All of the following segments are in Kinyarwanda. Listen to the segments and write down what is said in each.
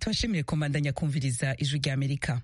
tubashimiye komandanya kumviriza ijwi rya Amerika.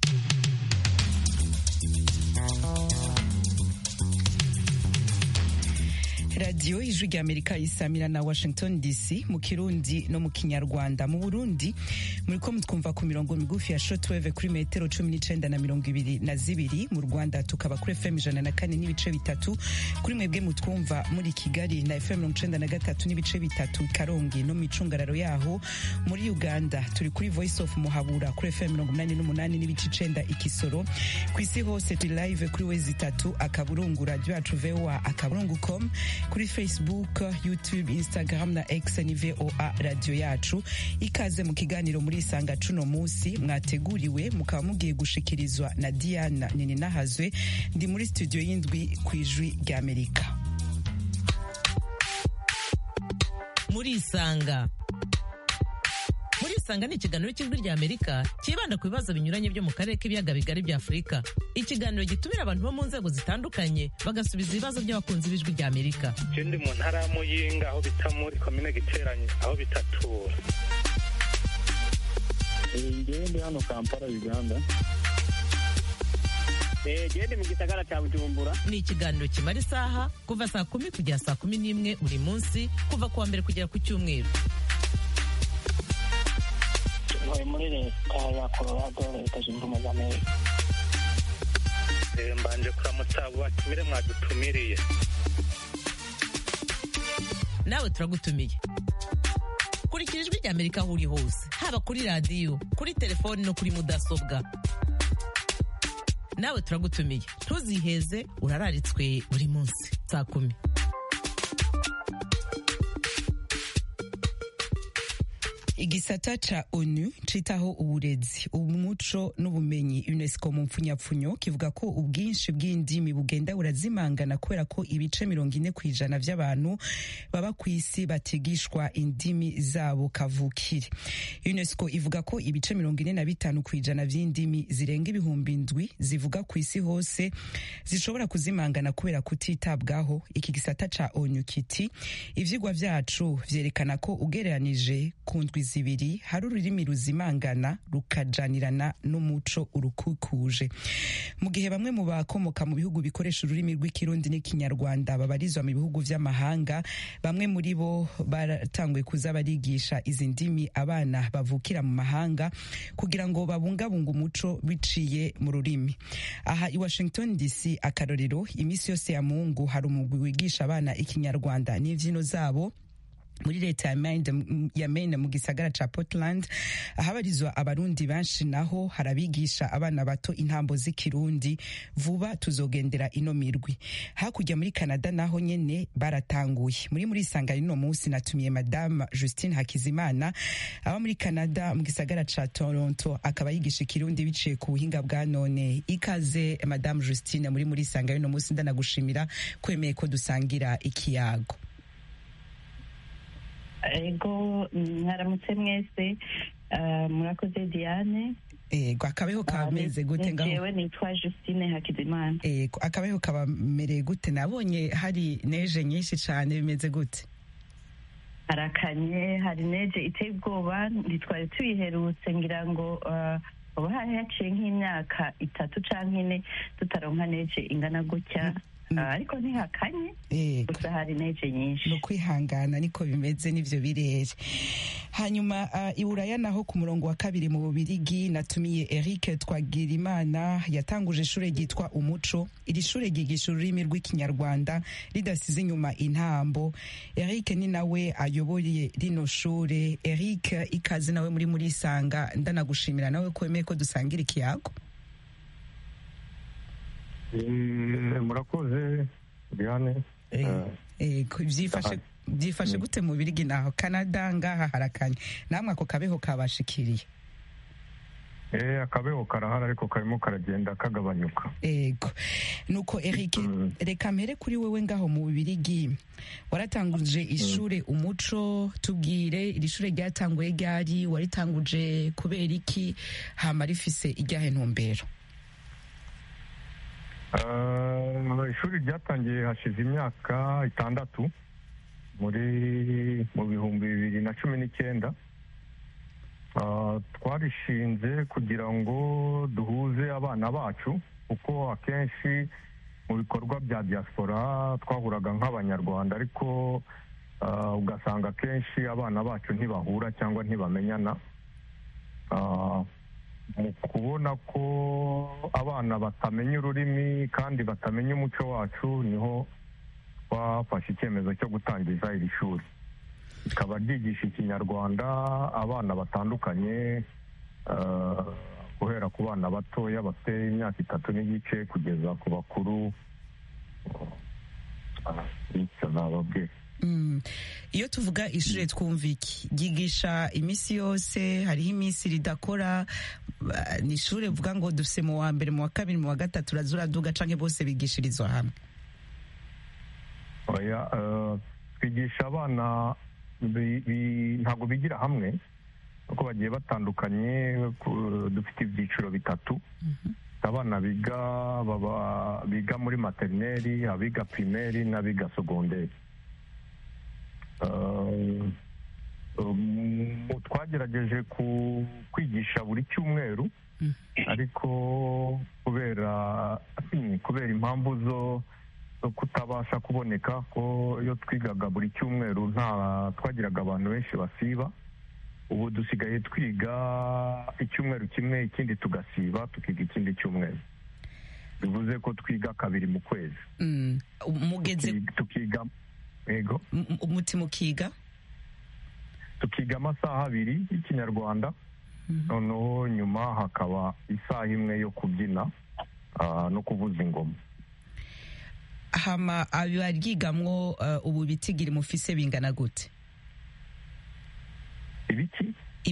Radio ijwi rya Amerika isamira na Washington DC mu Kirundi no mu Kinyarwanda. Mu Burundi muriko mutwumva ku mirongo migufi ya shortwave kuri metero 19 na 22, mu Rwanda tukaba kuri FM 104 n'ibice bitatu, kuri mwebwe mutwumva muri Kigali na FM 93 n'ibice bitatu Karongi no micungararo yaho. Muri Uganda turi kuri Voice of Muhabura kuri FM 88 n'ibice 9 Ikisoro. Ku isi hose turi live kuri wezi 3 akaburungu radio yacu VOA akaburungu.com, kuri Facebook, YouTube, Instagram na X ni VOA radio yacu. Ikaze mu kiganiro muri Isanga cuno musi mwateguriwe mukaba mugiye gushikirizwa na Diana Nininahazwe. Ndi muri studio y'indwi kwijwi rya Amerika. Muri Isanga ni ikiganiro cy'ijwi rya Amerika kibanda ku bibazo binyuranye byo mu karere k'ibiyaga bigari bya Afurika. Ikiganiro gitumira abantu bo mu nzego zitandukanye bagasubiza ibibazo by'abakunzi b'ijwi rya Amerika. Ndi mu ntara ya Muyinga aho bita muri komine Giteranye aho bitatura. Ndi hano Kampala Uganda. Ndi mu gisagara cya Bujumbura. Ni ikiganiro kimara isaha kuva saa 10 kugera saa 11 buri munsi kuva kuwa mbere kugera ku cyumweru. Muri leta ya Colorado, leta zunze ubumwe za Amerika. Mbanje kuramutsa batumire mwadutumiriye. Nawe turagutumiye. Kurikira ijwi rya Amerika aho uri hose, haba kuri radio, kuri telefone no kuri mudasobwa. Nawe turagutumiye. Ntuziheze, urararitswe buri munsi saa 10. Igisata ca ONU citaho uburezi, umuco n'ubumenyi UNESCO mu mpfunyapfunyo kivuga ko ubwinshi bw'indimi bugenda burazimangana kubera ko ibice 40% vy'abantu baba kw'isi batigishwa indimi zabo kavukire. UNESCO ivuga ko ibice 45% vy'indimi zirenga ibihumbi 7 zivuga kw'isi hose zishobora kuzimangana kubera kutitabwaho. Iki gisata ca ONU kiti ivyigwa vyacu vyerekana ko ugereranije ku ndwi zibiri hari ururimi ruzimangana rukajanirana n'umuco urukukuje. Mu gihe bamwe mu bakomoka mu bihugu bikoresha ururimi rw'ikirundi n'ikinyarwanda babarizwa mu bihugu vy'amahanga, bamwe muri bo baratangwe kuza barigisha izi ndimi abana bavukira mu mahanga kugira ngo babungabunga umuco biciye mu rurimi. Aha i Washington DC akarorero imisi yose ya Mungu hari umugwi wigisha abana ikinyarwanda n'imvyino zabo muri leta ya Maine mu gisagara ca Portland, ahabarizwa abarundi benshi naho harabigisha abana bato intambo z'ikirundi. Vuba tuzogendera ino mirwi. Hakurya muri Canada naho nyene baratanguye. Muri Isanga rino musi natumiye Madame Justine Hakizimana aba muri Canada mu gisagara ca Toronto, akaba yigisha ikirundi biciye ku buhinga bwa none. Ikaze Madame Justine muri Isanga rino musi, ndanagushimira kwemeye ko dusangira ikiyago. Ego mwaramutse mwese, murakoze Diane. Ego akabeho kameze gute ngaho? Jewe nitwa Justine Hakizimana. Ego akabeho kabamereye gute? Nabonye hari neje nyinshi cyane, bimeze gute? Harakanye, hari neje iteye ubwoba, ntitwari tuyiherutse ngira ngo ubu hari haciye nk'imyaka 3 canke 4 tutaronka neje ingana gutya. Ariko ntihakanye, gusa hari neje nyinshi. No kwihangana niko bimeze n'ivyo birere. Hanyuma iburaya naho ku murongo wa kabiri mu Bubirigi natumiye Eric Twagirimana, yatanguje ishure ryitwa Umuco. Iri shure ryigisha ururimi rw'ikinyarwanda ridasize inyuma intambo. Eric ni nawe ayoboye rino shure. Eric, ikaze nawe muri Isanga, ndanagushimira nawe kwemeye ko dusangira ikiyago. Murakoze Diane. Byifashe gute mu Birigi naho Canada ngaha harakanye, namwe ako kabeho kabashikiriye? Akabeho karahara ariko karimo karagenda kagabanyuka. Ego nuko Eric, reka mpere kuri wewe ngaho mu Birigi, waratanguje ishure Umuco. Tubwire iri shure ryatanguye ryari, waritanguje kubera iki, hama rifise iryahe ntumbero? Ishuri ryatangiye hashize imyaka 6 mu 2019. twarishinze kugira ngo duhuze abana bacu, kuko akenshi mu bikorwa bya diaspora twahuraga nk'abanyarwanda, ariko ugasanga akenshi abana bacu ntibahura cyangwa ntibamenyana. Mu kubona ko abana batamenya ururimi kandi batamenya umuco wacu, niho twafashe icyemezo cyo gutangiza iri shuri, rikaba ryigisha ikinyarwanda abana batandukanye, guhera ku bana batoya bafite imyaka 3 n'igice kugeza ku bakuru. Iyo tuvuga ishuri twumva iki? Ryigisha iminsi yose? Hariho iminsi ridakora? Ni ishuri uvuga ngo dufise mu wa mbere, mu wa kabiri, mu wa gatatu uraduga, canke bose bigishirizwa hamwe? Oya, twigisha abana ntabwo bigira hamwe, kuko bagiye batandukanye. Dufite ibyiciro bitatu. Abana biga muri materineri, abiga pirimeri n'abiga segonderi. Twagerageje kwigisha buri cyumweru, ariko kubera impamvu zo kutabasha kuboneka, ko iyo twigaga buri cyumweru twagiraga abantu benshi basiba. Ubu dusigaye twiga icyumweru kimwe, ikindi tugasiba, tukiga ikindi cyumweru. Bivuze ko twiga 2 mu kwezi. Tukiga ego umuti mukiga amasaha 2 y'ikinyarwanda, noneho nyuma hakaba isaha 1 yo kubyina no kuvuza ingoma. Hama abaryigamwo ubu bitigiri mufise bingana gute? Ibiki?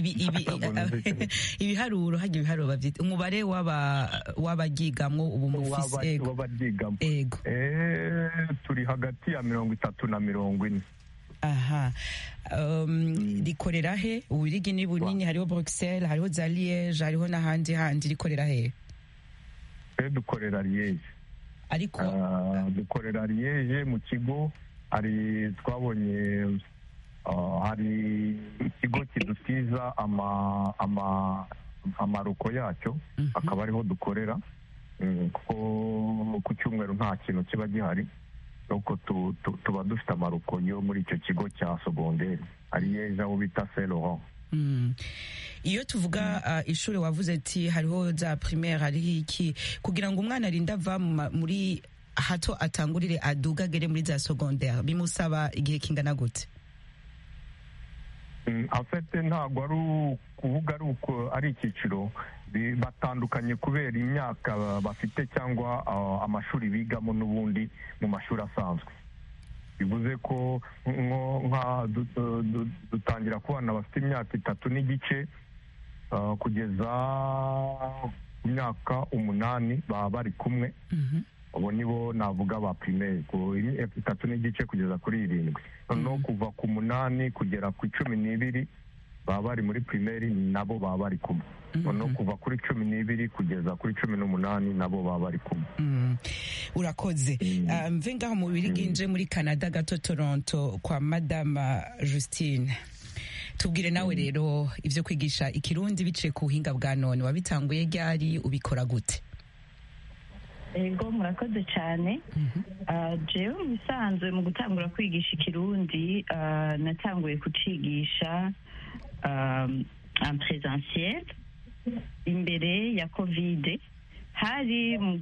Ibiharuro, hajya ibiharuro bavyita umubare w'abaryigamwo ubu mufise? Ego. Turi hagati ya 30 na 40. Aha. Rikorera he? Ubirigi ni bunini, hariho Bruxelles, hariho za Liège, hariho n'ahandi rikorera he? Dukorera Liège. Ariko dukorera Liège mu kigo. Twabonye hari ikigo kidutiza amaruko yacyo, akaba ariho dukorera, kuko ku cyumweru nta kintu kiba gihari, nuko tuba dufite amaruko yo muri icyo kigo cya segonderi Liège, aho bita Saint Laurent. Iyo tuvuga ishuri, wavuze ati hariho za primaire, hariho iki, kugira ngo umwana arinde ava muri hato atangurire adugagere muri za secondaire, bimusaba igihe kingana gute? Afite ntabwo ari ukuvuga ari icyiciro, batandukanye kubera imyaka bafite cyangwa amashuri bigamo n'ubundi mu mashuri asanzwe. Bivuze ko dutangira ku bana bafite imyaka 3 n'igice kugeza ku myaka 8 baba bari kumwe. Abo nibo navuga ba primaire, ku 3 n'igice kugeza kuri 7. No kuva ku 8 kugera ku 12 baba bari muri primaire, nabo baba bari kumwe. No kuva kuri 12 kugeza kuri 18 nabo baba bari kumwe. Urakoze. Mve ngaho mu Birigi nje muri Canada gato, Toronto, kwa Madame Justine. Tubwire nawe rero ivyo kwigisha ikirundi biciye ku buhinga bwa none, wabitanguye ryari, ubikora gute? Ego, murakoze cyane. Jewe bisanzwe mu gutangura kwigisha ikirundi, natanguye kucigisha en présentiel imbere ya Covid, hari mu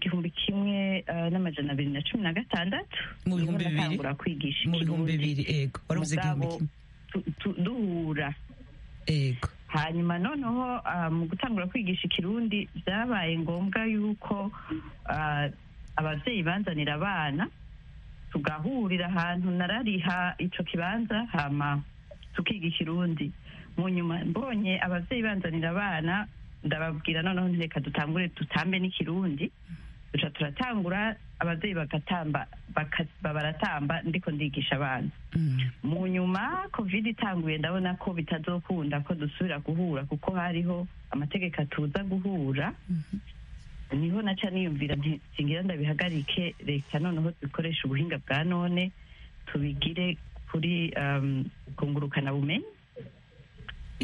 1216 mu 2000 natangura kwigisha ikirundi. Ego, waruze duhura. Ego. Hanyuma noneho mu gutangura kwigisha ikirundi byabaye ngombwa yuko abavyeyi banzanira abana, tugahurira ahantu, narariha ico kibanza, hama tukiga ikirundi. Mu nyuma mbonye abavyeyi banzanira abana, ndababwira noneho reka dutangure tutambe n'ikirundi. Duca turatangura, abavyeyi baratamba, ndiko ndigisha abana. Mu nyuma Covid itanguye, ndabona ko bitazokunda ko dusubira guhura, kuko hariho amategeko atuza guhura. Niho naca niyumvira nti singira ndabihagarike, reka noneho dukoresha ubuhinga bwa none, tubigire kuri kungurukana bumenyi.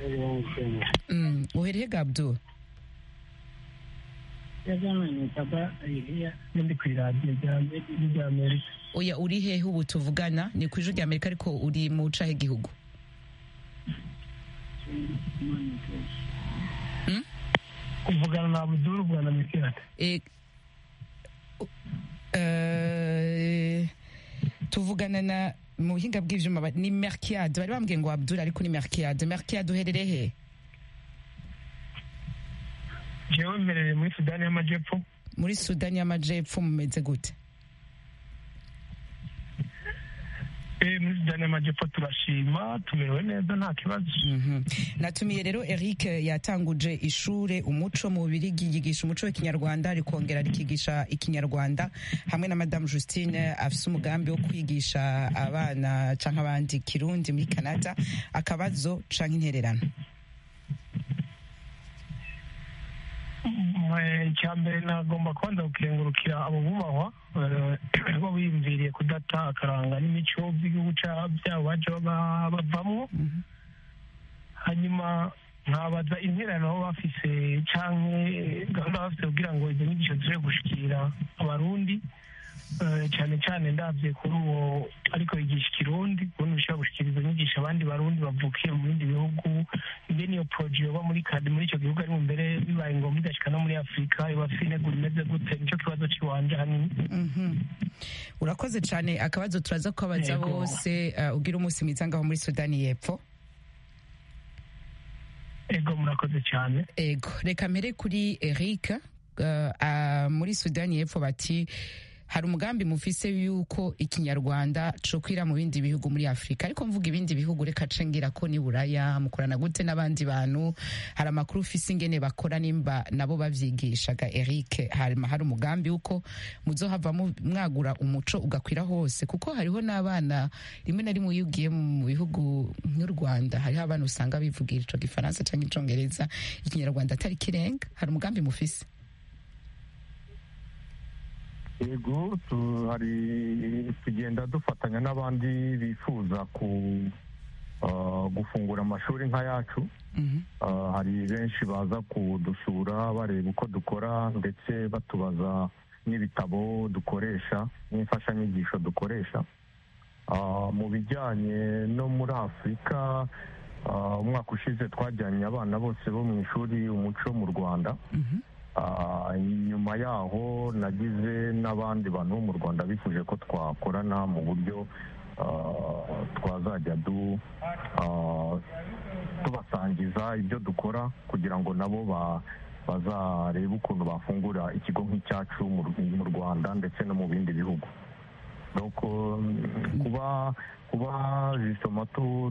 uhereye ga Abdul? ndi ku iradiyo rya Amerika. Oya, uri hehe ubu tuvugana? Ni ku ijwi rya Amerika ariko uri mu cahe gihugu? Kuvugana na Abdul Bwana Mikirate. Tuvugana na mu buhinga bw'ivyuma ni Merkiade, bari bambwiye ngo Abdul ariko ni Merkiade. Merkiade uherereye he? Jewe mbereye muri Sudani y'Amajepfo. Muri Sudani y'Amajepfo mumeze gute? Muri Sudani y'Amajepfo turashima, tumerewe neza nta kibazo. Natumiye rero Eric yatanguje ishure umuco mu Bubiligi, yigisha umuco w'ikinyarwanda rikongera rikigisha ikinyarwanda, hamwe na Madame Justine afise umugambi wo kwigisha abana canke abandi Kirundi muri Canada. Akabazo canke intererano? Icyambere nagomba kubanza gukengurukira abo bubahwa bo biyumviriye kudata akaranga n'imico by'igihugu byabo baje bavamwo. Hanyuma nkabaza intererano aho bafise canke gahunda bafise kugira ngo izo nyigisho zije gushikira abarundi, cyane cyane ndabye kuri uwo ariko yigisha Kirundi, ubundi bishobora gushikiriza inyigisho abandi barundi bavukiye mu bindi bihugu. Mbe niyo projet yoba muri icyo gihugu ari mu mbere bibaye ngombwa igashika no muri Afurika, iba afite intego imeze gute? Nicyo kibazo kiwanje hanini. Urakoze cyane. Akabazo turaza kubabaza bose. Ugira umunsi mwiza ngaho muri Sudani y'Epfo. Ego, murakoze cyane. Ego, reka mbere kuri Eric. Muri Sudani y'Epfo bati hari umugambi mufise yuko ikinyarwanda cokwira mu bindi bihugu muri Afrika, ariko mvuga ibindi bihugu reka cengira ko ni Buraya, mukorana gute n'abandi bantu? Hari amakuru ufise ingene bakora nimba nabo bavyigishaga? Eric, hari umugambi uko muzohava mwagura umuco ugakwira hose? Kuko hariho n'abana rimwe na rimwe yugiye mu bihugu nk'u Rwanda, hariho abantu usanga bivugira ico gifaransa canke icongereza, ikinyarwanda atari kirenga. Hari umugambi mufise? Yego, tugenda dufatanya n'abandi bifuza gufungura amashuri nk'ayacu. Hari benshi baza kudusura bareba uko dukora, ndetse batubaza n'ibitabo dukoresha n'imfashanyigisho dukoresha. Mu bijyanye no muri Afurika, umwaka ushize twajyanye abana bose bo mu ishuri umuco mu Rwanda. Nyuma yaho nagize n'abandi bantu bo mu Rwanda bifuje ko twakorana mu buryo twazajya tubasangiza ibyo dukora, kugira ngo nabo bazarebe ukuntu bafungura ikigo nk'icyacu mu Rwanda ndetse no mu bindi bihugu. Kuba justement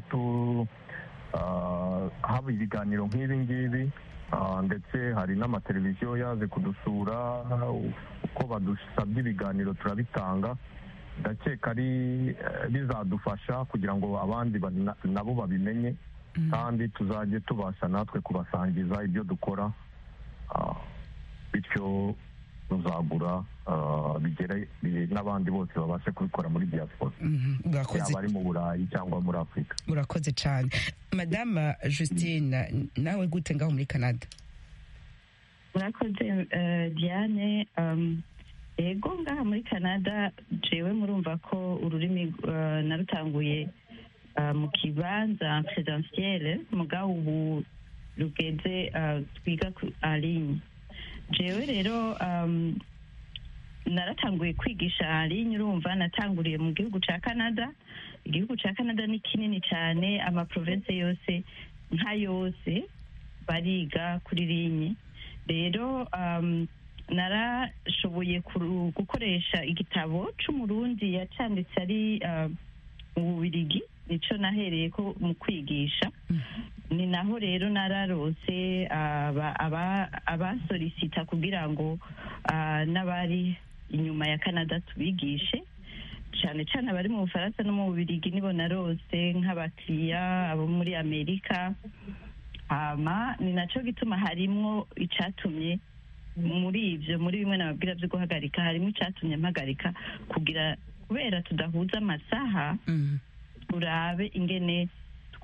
haba ibiganiro nk'ibi ngibi, ndetse hari n'amateleviziyo yaje kudusura, uko badusabye ibiganiro turabitanga. Ndakeka ari bizadufasha kugira ngo abandi nabo babimenye, kandi tuzajye tubasha natwe kubasangiza ibyo dukora, bityo tuzagura bigere n'abandi bose babashe kubikora muri diaspora, yaba ari mu Burayi cyangwa muri Afurika. Urakoze cyane. Madame Justine, nawe gute ngaho muri Canada? Murakoze Diane. Ego, ngaha muri Canada jewe murumva ko ururimi narutanguye mu kibanza présentiel, mugabo ubu rugeze twiga en ligne. Jewe rero naratanguye kwigisha en ligne. Urumva natanguriye mu gihugu ca Canada. Igihugu ca Canada ni kinini cyane, amaprovince yose nka yose bariga kuri ligne. Rero narashoboye gukoresha igitabo c'umurundi yacanditse ari mu Bubiligi, nico nahereye ko mu kwigisha. Ni naho rero nararose abasolicita kugira ngo n'abari inyuma ya Canada tubigishe, cyane cyane abari mu Bufaransa no mu Bubiligi nibo narose nk'abakiriya, abo muri Amerika. Ni naco gituma harimwo icatumye muri bimwe nababwira byo guhagarika, harimo icatumye mpagarika kubera tudahuza amasaha, turabe ingene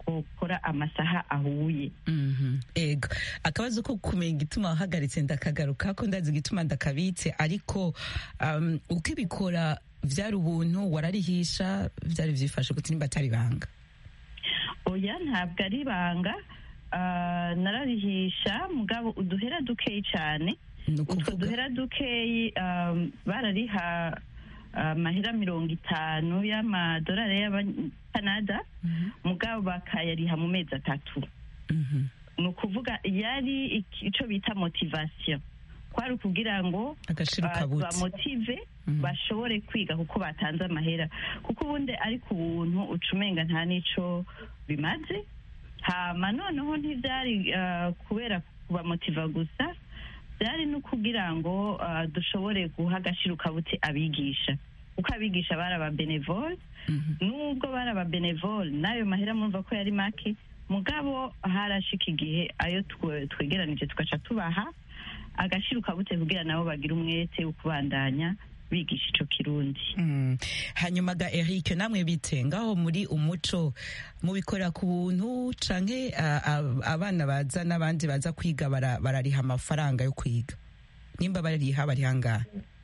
twokora amasaha ahuye. Ego akabazo ko kumenya igituma wahagaritse ndakagaruka ko ndazi igituma ndakabitse, ariko uko ibikora vyari ubuntu wararihisha, vyari vyifashe gute nimba atari banga? Oya, ntabwo ari banga, nararihisha mugabo uduhera dukeyi cyane. Utwo duhera dukeyi barariha amahera 50 y'amadolari y'Abanyakanada, mugabo bakayariha mu mezi 3. Ni ukuvuga yari icyo bita motivation, kwari ukugira ngo bamotive bashobore kwiga kuko batanze amahera, kuko ubundi ari ku buntu ucumenga nta nico bimaze. Hama noneho ntibyari kubera kubamotiva gusa, byari no kugira ngo dushobore guha agaciro kabute abigisha, kuko abigisha bari ababenevole. Nubwo bari ababenevole n'ayo mahera mumva ko yari make, mugabo harashika igihe ayo twegeranije tugaca tubaha agaciro kabute kugira nabo bagira umwete wo kubandanya bigisha ico Kirundi. Hanyuma ga Eric, namwe bite ngaho muri umuco mubikorera ku buntu canke abana baza n'abandi baza kwiga barariha amafaranga yo kwiga? Nimba barariha bari hangahe?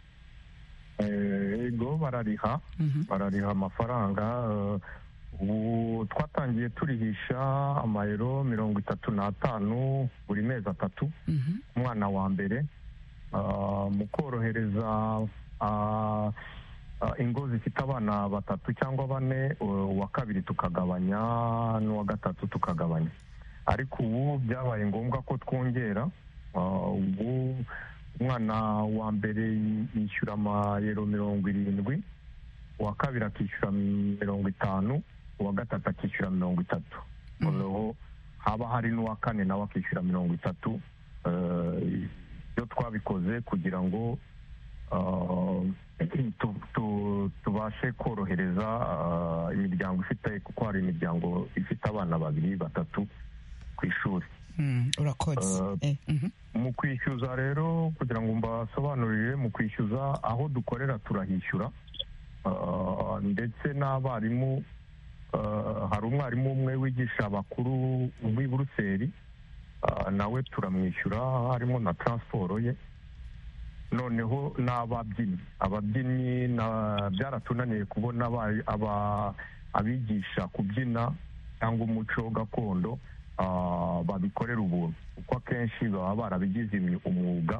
Ego barariha amafaranga. Ubu twatangiye turihisha amayero 35 buri mezi 3 umwana wa mbere, mu korohereza ingo zifite abana 3 cyangwa 4, uwa kabiri tukagabanya n'uwa gatatu tukagabanya. Ariko ubu byabaye ngombwa ko twongera. Ubu umwana wa mbere yishyura amayero 70, uwa kabiri akishyura 50, uwa gatatu akishyura 30. Noneho haba hari n'uwa kane nawe akishyura 30. Iyo twabikoze kugira ngo tubashe korohereza imiryango ifite, kuko hari imiryango ifite abana 2, 3 ku ishuri. Urakoze. Mu kwishyuza rero, kugira ngo mbasobanurire, mu kwishyuza aho dukorera turahishyura, ndetse n'abarimu. Hari umwarimu umwe wigisha abakuru w'i Buruseli, nawe turamwishyura harimo na transport ye. Noneho ababyinnyi byaratunaniye kubona abigisha kubyina cyangwa umuco gakondo babikorera ubuntu, kuko akenshi baba barabigize umwuga.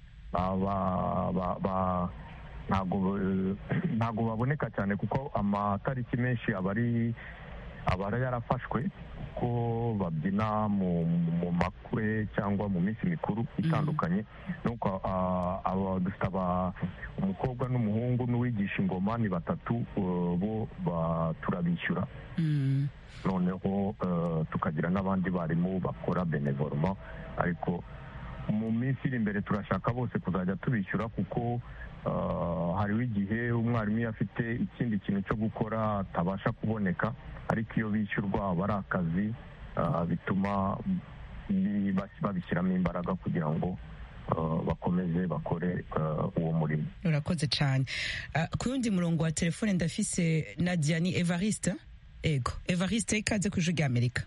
Ntago baboneka cyane kuko amatariki menshi aba yarafashwe, ko babyina mu makwe cyangwa mu minsi mikuru itandukanye. Nuko dufite umukobwa n'umuhungu n'uwigisha ingoma ni 3, bo turabishyura. Noneho tukagira n'abandi barimu bakora benevolement, ariko mu minsi iri imbere turashaka bose kuzajya tubishyura, kuko hariho igihe umwarimu iyo afite ikindi kintu cyo gukora atabasha kuboneka, ariko iyo bishyurwa aba ari akazi, bituma babishyiramo imbaraga kugira ngo bakomeze bakore uwo murimo. Urakoze cyane. Ku yundi murongo wa telefone ndafise Nadia, ni Evariste. Ego Evariste, ikaze ku Ijwi ry'Amerika.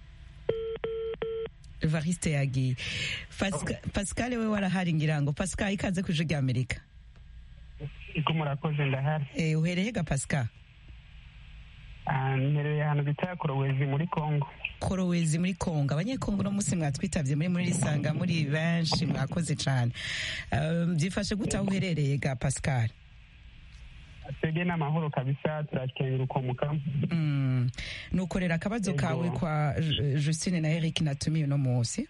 Evariste yagiye. Pascal we warahari ngira ngo. Pascal, ikaze ku Ijwi ry'Amerika. Iko murakoze, ndahari. Uhereye ga Pascal? Nhereye ahantu bita Korowezi muri Kongo. Korowezi muri Kongo. Abanyekongo no musi mwatwitabye muri risanga muri benshi, mwakoze cyane. Byifashe gute aho uherereye ga Pascal? Twebwe n'amahoro kabisa, turakengera ukomuka. Nukorera akabazo kawe kwa Justine na Eric natumiye no munsi.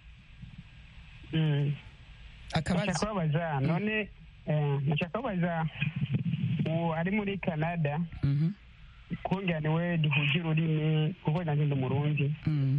Akabazo akabaza none nashakabaza ari muri Canada. Kunga niwe duhuje ururimi kuko nanjye ndi Murundi.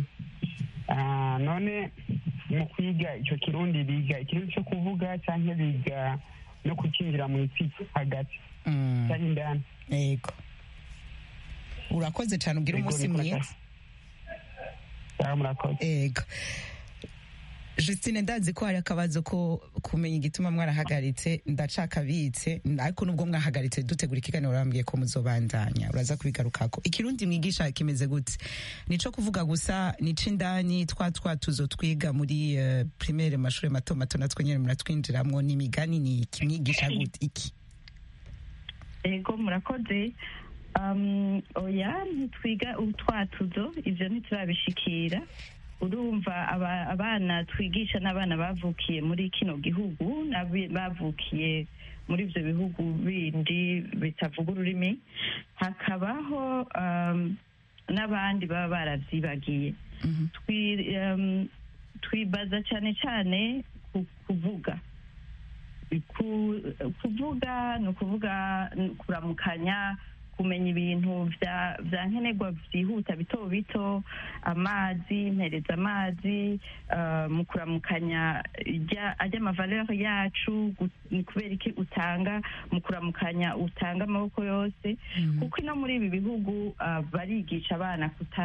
None mu kwiga icyo Kirundi biga ikintu cyo kuvuga cyangwa biga no kukinjira mu itsiko hagati cyangwa indani? Yego, urakoze cyane, ugira umunsi mwiza. Murakoze. Yego. Justine ndazi ko hari akabazo ko kumenya igituma mwarahagaritse ndacakabitse ariko nubwo mwahagaritse dutegura ikiganiro urambwiye ko muzobandanya uraza kubigarukako ikirundi mwigisha kimeze gute nico kuvuga gusa nico indani twatuzo twiga muri primaire mashuri mato mato natwe nyene muratwinjiramwo n'imigani ni kimwigisha gute iki ego murakoze oya ntitwiga utwatuzo ivyo ntiturabishikira urumva abana twigisha n'abana bavukiye muri kino gihugu bavukiye muri ivyo bihugu bindi bitavuga ururimi hakabaho n'abandi baba baravyibagiye twibaza cyane cyane kuvuga ni ukuvuga kuramukanya kumenya ibintu vya nkenerwa vyihuta bito bito amazi mpereza amazi mu kuramukanya ajya amavaleur yacu ni kubera iki utanga mu kuramukanya utanga amaboko yose kuko ino muri ibi bihugu barigisha abana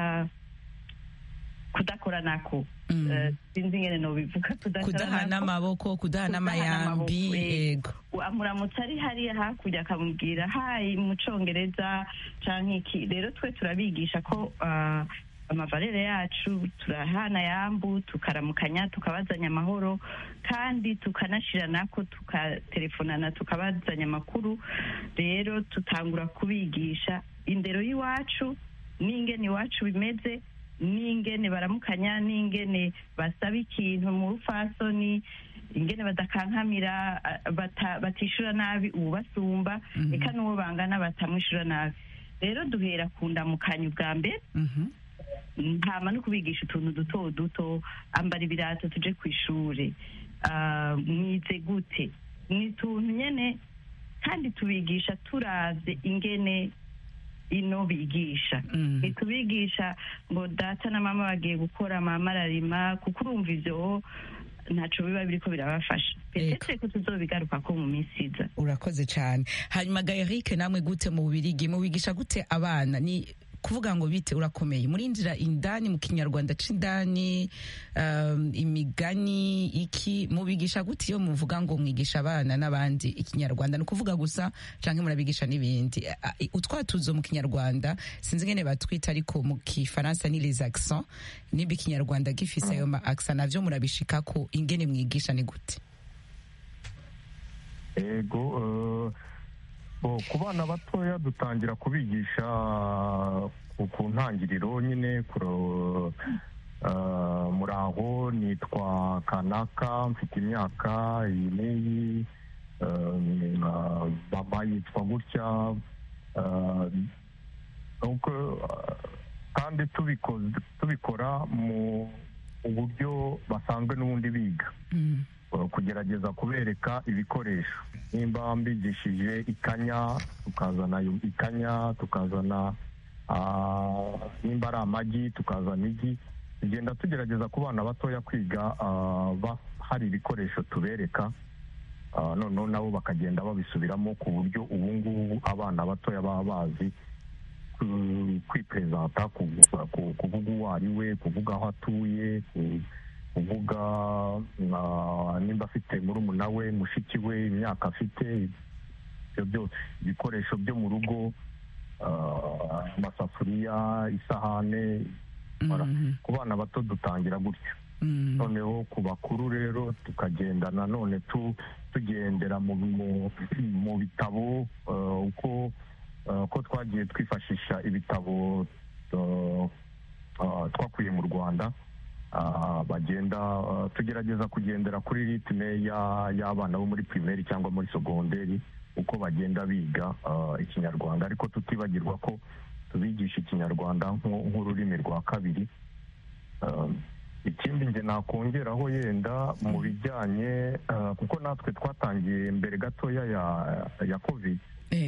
kudakora nako sinzi ngene no bivuga kudahana amaboko kudahana amayambi yego amuramutse ari hariya hakurya akamubwira hayi mu congereza canke iki rero twe turabigisha ko amavalere yacu turahana yambu tukaramukanya tukabazanya amahoro kandi tukanashira nako tukatelefonana tukabazanya amakuru rero tutangura kubigisha indero y'iwacu n'ingene iwacu bimeze n'ingene baramukanya n'ingene basaba ikintu mu rufasoni ingene badakankamira batishura nabi ubasumba eka n'uwo bangana batamwishura nabi rero duhera ku ndamukanyo bwa mbere hama no kubigisha utuntu duto duto ambara ibirato tuje ku ishure mwize gute ni utuntu nyene kandi tubigisha turavye ingene ino bigisha ntitubigisha ngo data na mama bagiye gukora mama ararima kuko urumva ivyo ntaco biba biriko birabafasha petete ko tuzobigaruka ko mu minsi iza urakoze cane hanyuma Gaeric namwe gute mu Bubirigi mubigisha gute abana ni kuvuga ngo bite urakomeye murinjira indani mu kinyarwanda c'indani imigani iki mubigisha gute iyo muvuga ngo mwigisha abana n'abandi ikinyarwanda ni kuvuga gusa canke murabigisha n'ibindi utwatuzo mu kinyarwanda sinzi ngene batwita ariko mu kifaransa ni les accents niba ikinyarwanda gifise ayo ma accent navyo murabishikako ingene mwigisha ni gute ego ku bana batoya dutangira kubigisha ku ntangiriro nyine muraho nitwa kanaka mfite imyaka iyi n'iyi mama yitwa gutya kandi tubikora mu buryo basanzwe n'ubundi biga kugerageza kubereka ibikoresho nimba mbigishije ikanya tukazana ikanya tukazana nimba ari amagi tukazana igi tugenda tugerageza ku bana batoya kwiga hari ibikoresho tubereka noneho nabo bakagenda babisubiramo ku buryo ubu ngubu abana batoya baba bazi kwipresenta kuvuga uwo ari we kuvuga aho atuye kuvuga nimba afite murumuna we mushiki we imyaka afite ibyo byose ibikoresho byo mu rugo amasafuriya isahane ku bana bato dutangira gutyo noneho ku bakuru rero tukagenda nanone tugendera mu bitabo uko twagiye twifashisha ibitabo twakuye mu Rwanda bagenda tugerageza kugendera kuri ritme y'abana bo muri primaire cyangwa muri segonderi uko bagenda biga ikinyarwanda ariko tutibagirwa ko tubigisha ikinyarwanda nk'ururimi rwa kabiri ikindi nge nakongeraho yenda mu bijyanye kuko natwe twatangiye mbere gatoya ya covid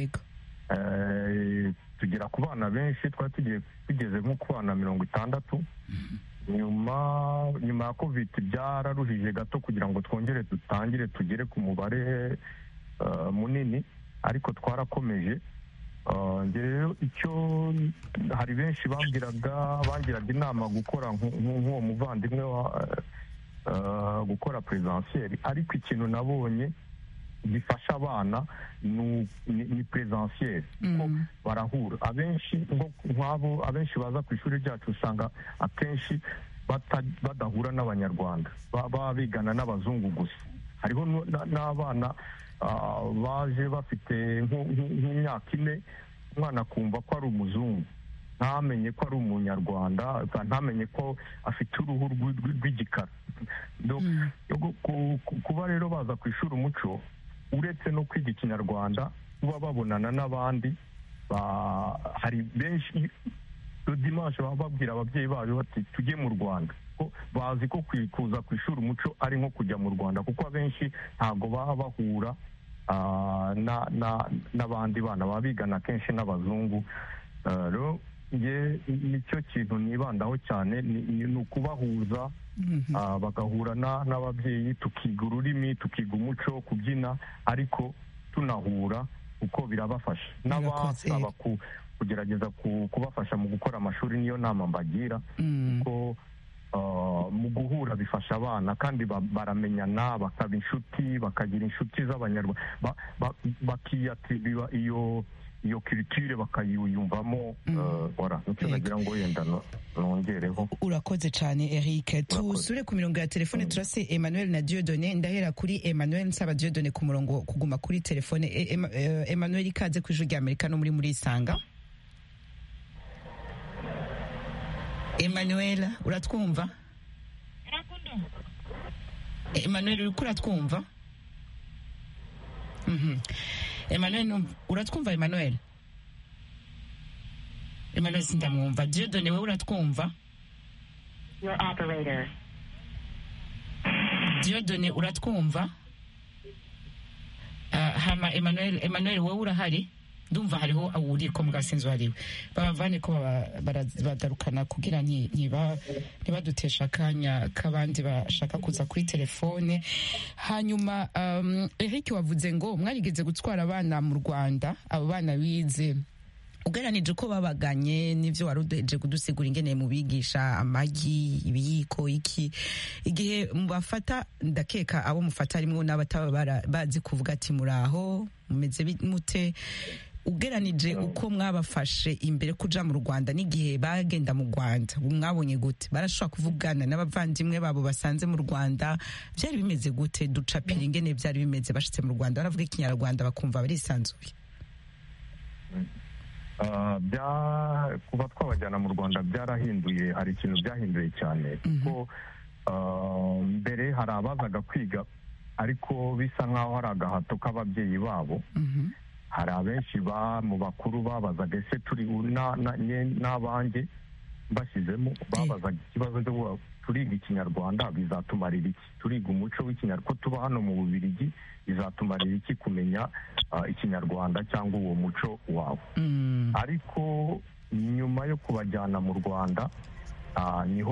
tugera ku bana benshi twari tugeze nko ku bana 60 nyuma ya covid byararuhije gato kugira ngo twongere dutangire tugere ku mubare munini ariko twarakomeje rero icyo hari benshi bangiraga inama gukora nk'uwo muvandimwe gukora presentiel, ariko ikintu nabonye gifasha abana ni presentiel, kuko barahura abenshi nk'abo abenshi baza ku ishuri ryacu usanga akenshi badahura n'abanyarwanda, baba bigana n'abazungu gusa. hariho n'abana baje bafite nk'imyaka 4, umwana akumva ko ari umuzungu, ntamenye ko ari umunyarwanda, ntamenye ko afite uruhu rw'igikara. Kuba rero baza ku ishuri umuco, uretse no kwiga ikinyarwanda, kuba babonana n'abandi, hari benshi dimanche baba babwira ababyeyi babo bati tujye mu Rwanda, ko bazi ko kuza ku ishuri umuco ari nko kujya mu Rwanda, kuko abenshi ntabwo baba bahura n'abandi bana, baba bigana kenshi n'abazungu. Rero nicyo kintu nibandaho cyane, ni ukubahuza, bagahura n'ababyeyi, tukiga ururimi, tukiga umuco, kubyina, ariko tunahura kuko birabafasha. N'abasaba kugerageza kubafasha mu gukora amashuri, niyo nama mbagira, kuko mu guhura bifasha abana, kandi baramenyana, bakaba inshuti, bakagira inshuti z'abanyarwanda, bakiyatira iyo culture bakayiyumvamo. Nicyo nagira ngo yenda nongereho. Urakoze cyane Eric. Tusure ku mirongo ya telefone, turase Emmanuel na Dieudonné. Ndahera kuri Emmanuel, nsaba Dieudonné ku murongo kuguma kuri telefone. Emmanuel, ikaze ku ijwi rya Amerika no muri Isanga. Emmanuel, uratwumva? Emmanuel, uriko uratwumva? Emmanuel, uratwumva Emmanuel? Emmanuel sindamwumva. Dieudonné, wewe uratwumva? Your operator. Dieudonné, uratwumva? Hama Emmanuel, wewe urahari? Ndumva hariho awuriko mugasinzo hariwe. Babavane ko bagarukana kugira ntibadutesha akanya kabandi bashaka kuza kuri telefone. Hanyuma Eric wavuze ngo mwarigeze gutwara abana mu Rwanda, abo bana bize ugeranije uko babaganye n'ivyo warudeje kudusigura ingene mu bigisha amagi, ibiyiko, iki igihe mubafata, ndakeka abo mufata rimwe n'abataba bazi kuvuga ati muraho mumeze mute, ugeranije uko mwabafashe imbere kuja mu Rwanda n'igihe bagenda mu Rwanda, mwabonye gute? Barashobora kuvugana n'abavandimwe babo basanze mu Rwanda? Byari bimeze gute? Ducapira ingene byari bimeze bashitse mu Rwanda, baravuga ikinyarwanda bakumva barisanzuye. Kuba twabajyana mu Rwanda byarahinduye, hari ikintu byahinduye cyane, kuko mbere hari abazaga kwiga ariko bisa nk'aho hari agahato k'ababyeyi babo. Hari abenshi mu bakuru babazaga ese turi n'abanjye bashyizemo, babazaga ikibazo cyo turiga ikinyarwanda bizatumarira iki, turiga umuco w'ikinyarwanda ko tuba hano mu Bubiligi bizatumarira iki kumenya ikinyarwanda cyangwa uwo muco wawe. Ariko nyuma yo kubajyana mu Rwanda niho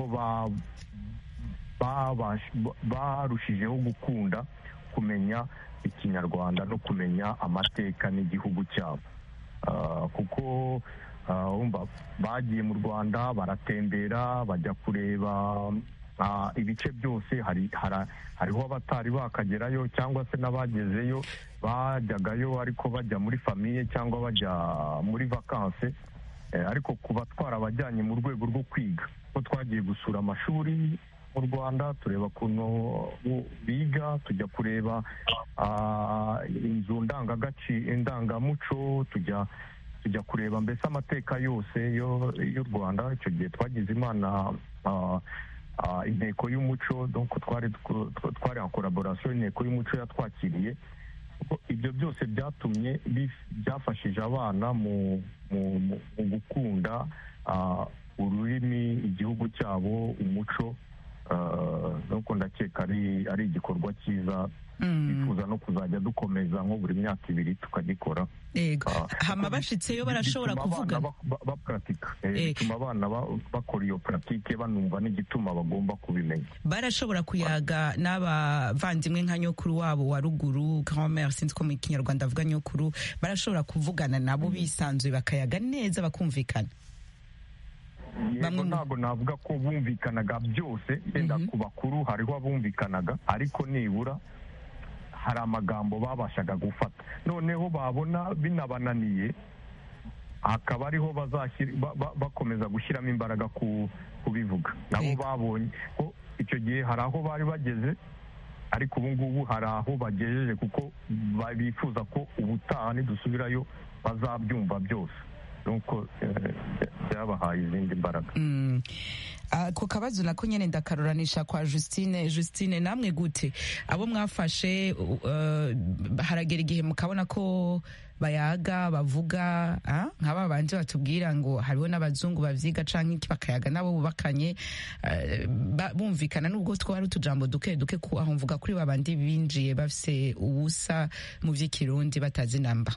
barushijeho gukunda kumenya ikinyarwanda no kumenya amateka n'igihugu cyabo, kuko bagiye mu Rwanda baratembera, bajya kureba ibice byose. hariho abatari bakagerayo, cyangwa se n'abagezeyo bajyagayo ariko bajya muri famiye cyangwa bajya muri vakanse. Ariko kuba twarabajyanye mu rwego rwo kwiga, ko twagiye gusura amashuri mu Rwanda, tureba ukuntu biga, tujya kureba inzu ndangamuco, tujya kureba mbese amateka yose y'u Rwanda. Icyo gihe twagize Imana, inteko y'umuco, donc twari en collaboration inteko y'umuco yatwakiriye. Ibyo byose byafashije abana mu gukunda ururimi, igihugu cyabo, umuco. Nuko ndakeka ari igikorwa cyiza, twifuza no kuzajya dukomeza nko buri myaka 2 tukagikora. Hama bashitseyo barashobora kuvuga bapratika, bituma abana bakora iyo pratique, banumva n'igituma bagomba kubimenya. Barashobora kuyaga n'abavandimwe nka nyokuru wabo wa ruguru, grand-mère, sinzi ko mu Kinyarwanda avuga nyokuru, barashobora kuvugana nabo bisanzuye, bakayaga neza, bakumvikana. yego ntabwo navuga ko bumvikanaga byose, yenda ku bakuru hariho abumvikanaga, ariko nibura hari amagambo babashaga gufata. Noneho babona binabananiye, hakaba ariho bakomeza gushyiramo imbaraga kubivuga. Nabo babonye ko icyo gihe hari aho bari bageze, ariko ubu ngubu hari aho bagejeje, kuko bifuza ko ubutaha nidusubirayo bazabyumva byose, nuko byabahaye izindi mbaraga. Ku kabazo nako nyene ndakaruranisha kwa Justine, namwe gute abo mwafashe haragera igihe mukabona ko bayaga bavuga nk'aba banje batubwira ngo hariho n'abazungu bavyiga canke iki bakayaga nabo bubakanye bumvikana, nubwo twari utujambo duke ku aho mvuga kuri babandi binjiye bafise ubusa mu vy'ikirundi batazi namba.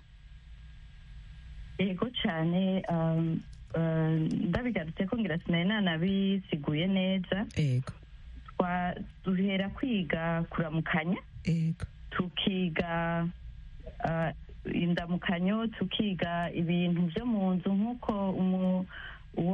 Yego cyane, ndabigarutse ko ngira sinari nanabisiguye neza. Yego, duhera kwiga kuramukanya, tukiga indamukanyo, tukiga ibintu byo mu nzu nk'uko uwo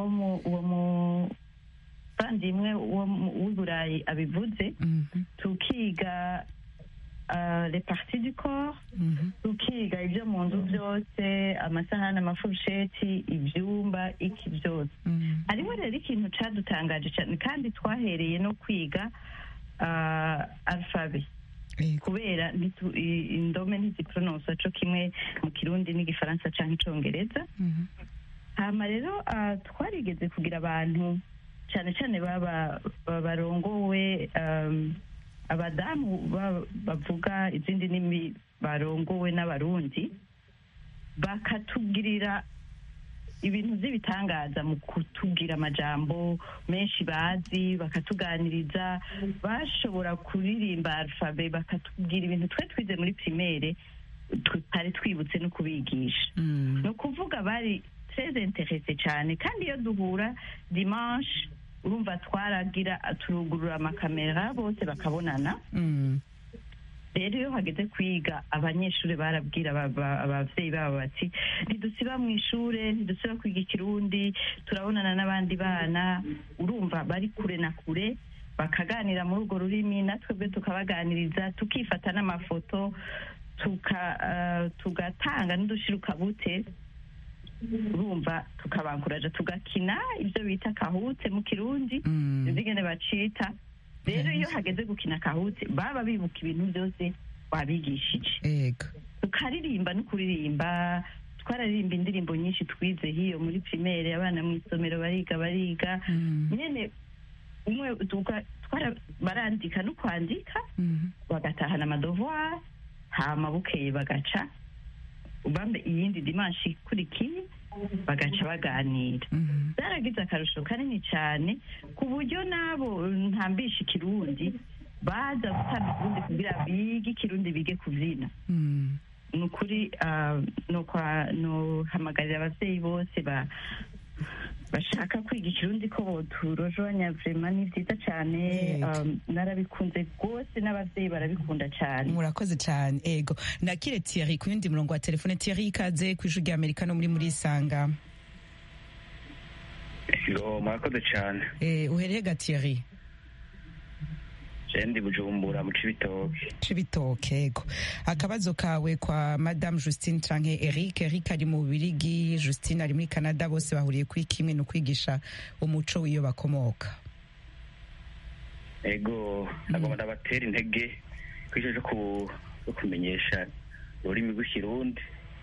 muvandimwe w'Iburayi abivuze, tukiga les parties du corps, tukiga ibyo mu nzu byose, amasahani, amafurusheti, ibyumba, iki byose. Hariho rero ikintu cyadutangaje cyane, kandi twahereye no kwiga alphabet, kubera indome ntizipronosa co kimwe mu Kirundi n'igifaransa canke icongereza. Hama rero twarigeze kugira abantu cyane cyane barongowe, abadamu bavuga izindi ndimi barongowe n'abarundi, bakatugirira ibintu by'ibitangaza mu kutubwira amajambo menshi bazi, bakatuganiriza, bashobora kuririmba alphabet, bakatubwira ibintu twe twize muri primaire tutari twibutse no kubigisha. No kuvuga bari très intéressé cyane, kandi iyo duhura dimanche urumva turugurura amakamera bose bakabonana. Rero iyo hageze kwiga, abanyeshuri barabwira abavyeyi babo bati ntidusiba mu ishure, ntidusiba kwiga ikirundi, turabonana n'abandi bana. Urumva bari kure na kure, bakaganira muri urwo rurimi, natwebwe tukabaganiriza, tukifata n'amafoto, tugatanga n'udushirukabute. Urumva tukabankuraja, tugakina ibyo bita kahutse mu Kirundi, izigene bacita. Rero iyo hageze gukina kahutse, baba bibuka ibintu byose wabigishije. Tukaririmba no kuririmba, twararirimba indirimbo nyinshi twize hiyo muri primaire, abana mu isomero bariga nyene. Umwe barandika no kwandika, bagatahana amadevoir, hama bukeye bagaca ubambe iyindi dimanche ikurikiye bagaca baganira. Zaragize akarusho kanini cyane, ku buryo nabo ntambisha ikirundi baza gutanga ikirundi kugira bige ikirundi, bige kuvyina. Ni ukuri nohamagarira abavyeyi bose bashaka kwiga ikirundi ko boturojanya, vrema ni vyiza cyane. Narabikunze rwose, n'abavyeyi barabikunda cyane. Murakoze cyane. Ego, nakire Thierry ku yundi murongo wa telefone. Thierry, ikaze kw'ijwi rya Amerika no muri Isanga. Murakoze cyane. Uhereye ga Thierry? Ndi Bujumbura mu Cibitoke. Ego, akabazo kawe kwa Madame Justine canke Eric ari mu Bubiligi, Justine ari muri Canada, bose bahuriye kuri kimwe no kwigisha umuco w'iyo bakomoka. Ego, agomba ndabatera intege kwishoje kumenyesha ururimi rw'ikirundi.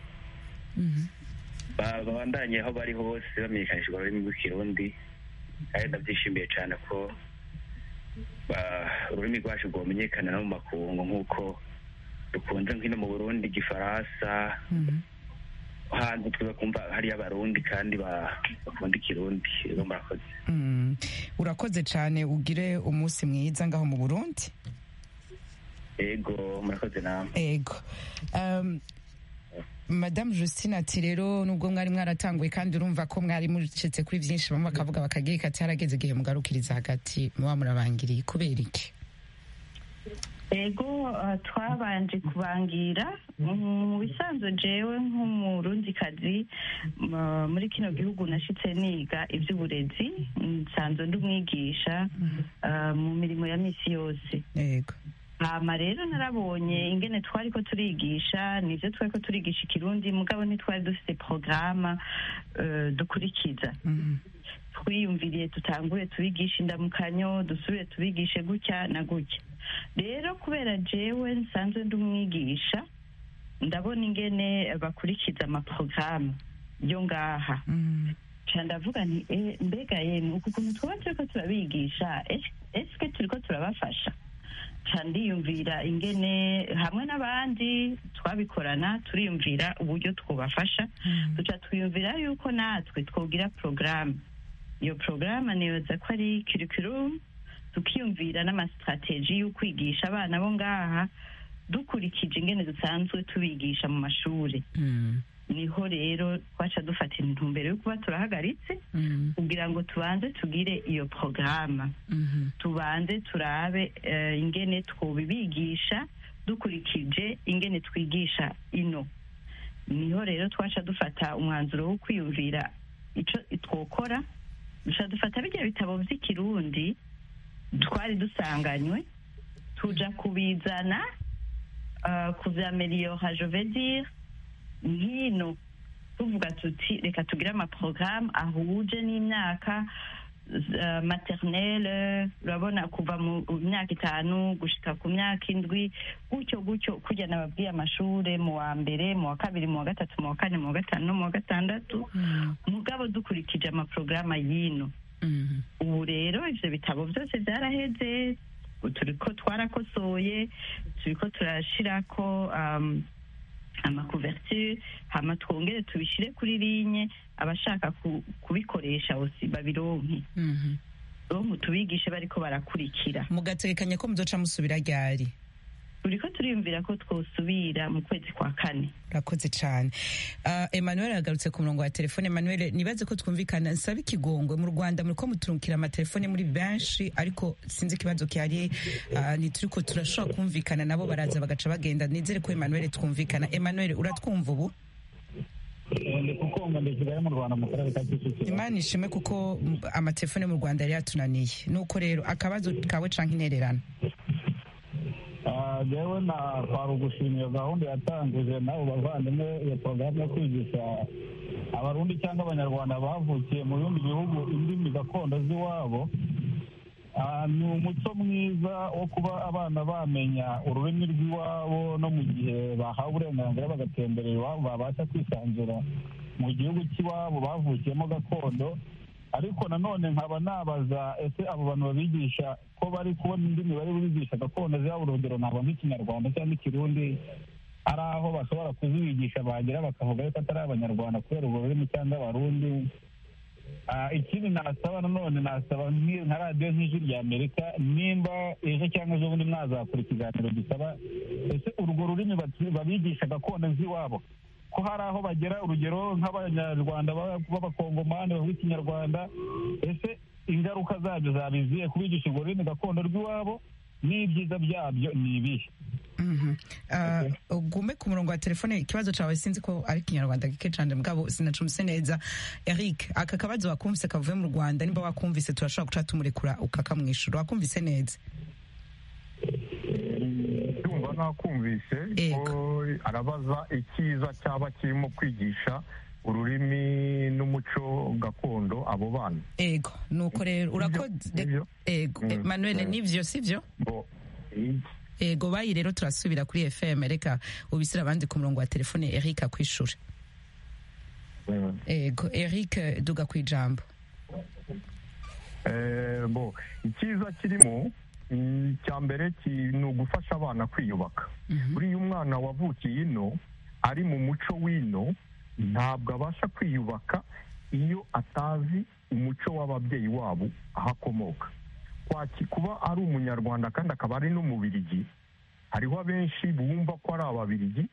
Babandanye aho bari hose bamenyekanisha ururimi rw'ikirundi, kandi ndabyishimiye cyane ko ururimi rwacu rwamenyekana no mu makungu, nk'uko dukunze nk'ino mu Burundi igifaransa, hanze tugakumva hariyo abarundi kandi bakunda ikirundi. Murakoze. Urakoze cyane, ugire umunsi mwiza ngaho mu Burundi. Ego, murakoze namwe. Ego. Madame Justine ati rero nubwo mwari mwaratanguye kandi urumva ko mwari mucitse kuri byinshi, bamwe bakavuga bakagira ati harageze igihe mugarukiriza hagati, muba murabangiriye kubera iki? ego twabanje kubangira mu bisanzwe jewe nk'umurundikazi muri kino gihugu nashitse niga iby'uburezi nsanzwe ndi umwigisha mu mirimo ya misi yose. Yego. Hama rero narabonye ingene twari ko turigisha nivyo twari ko turigisha ikirundi mugabo ntitwari dufite porogaramu dukurikiza. Twiyumviriye tutangure tubigisha indamukanyo dusubire tubigishe gutya na gutya. Rero kubera jewe nsanzwe ndi umwigisha ndabona ingene bakurikiza amaporogaramu yo ngaha ndavuga nti mbega yemwe uku kuntu twaba turiko turabigisha eske turiko turabafasha ndiyumvira ingene hamwe n'abandi twabikorana turiyumvira uburyo twobafasha duca twiyumvira yuko natwe twogira porogaramu. Iyo porogaramu niyoza ko ari curriculum tukiyumvira n'amastrategie yo kwigisha abana bo ngaha dukurikije ingene dusanzwe tubigisha mu mashuri. Niho rero twaca dufata intumbero yo kuba turahagaritse kugira ngo tubanze tugire iyo porogaramu tubanze turabe ingene twobibigisha dukurikije ingene twigisha ino. Niho rero twaca dufata umwanzuro wo kwiyumvira ico twokora duca dufata bijya bitabo vy'ikirundi twari dusanganywe tuja kubizana kuvyameliora je veux dire nkino tuvuga tuti reka tugire amaporogaramu ahuje n'imyaka maternelle urabona kuva mu myaka 5 gushika ku myaka 7 gutyo kujya nababwiye amashure mu wa mbere mu wa kabiri mu wa gatatu mu wa kane mu wa gatanu no mu wa gatandatu mugabo dukurikije amaporogaramu yino. Ubu rero ivyo bitabo byose byaraheze turiko twarakosoye turiko turashirako amakuverture hama twongere tubishire kuri linye abashaka kubikoresha bose babironke tubigishe bariko barakurikira. Mugategekanya ko muzoca musubira ryari? turiko turiyumvira ko twosubira mu kwezi kwa 4. Urakoze cyane. Emmanuel agarutse ku murongo wa telefone. Emmanuel, nibaze ko twumvikana nsaba ikigongwe mu Rwanda muriko muturukira amatelefone muri benshi ariko sinzi ikibazo kihari ntituriko turashobora kumvikana nabo baraza bagaca bagenda. Nizere ko Emmanuel twumvikana. Emmanuel uratwumva ubu? Imana ishimwe kuko amatelefone mu Rwanda yari yatunaniye. Nuko rero akabazo kawe canke intererano? Jewe na twarugushimiye gahunda yatangije nabo bavandimwe iyo porogaramu yo kwigisha abarundi cyangwa abanyarwanda bavukiye mu bindi bihugu indimi gakondo z'iwabo. Ni umuco mwiza wo kuba abana bamenya ururimi rw'iwabo no mu gihe bahawe uburenganzira bagatemberera iwabo babasha kwisanzura mu gihugu cy'iwabo bavukiyemo gakondo. Ariko nanone nkaba nabaza ese abo bantu babigisha ko bari kubona indimi bari bubigisha gakondo zabo, urugero ntabwo nk'ikinyarwanda cyangwa ikirundi ari aho bashobora kuzibigisha bagera bakavuga yuko atari abanyarwanda kubera ubwo rurimi cyangwa abarundi. Ikindi nasaba nanone nasaba nka radiyo nk'ijwi rya Amerika nimba ejo cyangwa ejo bundi mwazakora ikiganiro gisaba ese urwo rurimi babigisha gakondo z'iwabo ko hari aho bagera, urugero nk'abanyarwanda b'abakongomani bavuga ikinyarwanda, ese ingaruka zabyo zabiziye kubigisha urwo rurimi gakondo rw'iwabo n'ibyiza byabyo ni ibihe? Gume ku murongo wa telefone. Ikibazo cyawe sinzi ko ari ikinyarwanda gike cyane mugabo sinacumse neza. Eric, aka kabazo wakumvise kavuye mu Rwanda, nimba wakumvise turashobora guca tumurekura ukakamwishura. Wakumvise neza? Ndumva nakumvise ko arabaza icyiza cyaba kirimo kwigisha ururimi n'umuco gakondo abo bana. Ego, nuko rero urakoze. Ego, Emmanuel, nivyo sivyo? Ego, bayi rero turasubira kuri FM. Reka ubisira abandi ku murongo wa telefone Eric akwishura. Ego, Eric duga kwijambo. Icyiza kirimo cyambere ni ugufasha abana kwiyubaka. Buriya umwana wavukiye ino ari mu muco w'ino ntabwo abasha kwiyubaka iyo atazi umuco w'ababyeyi wabo aho akomoka. Kuba ari umunyarwanda kandi akaba ari n'umubirigi, hariho abenshi bumva ko ari ababirigi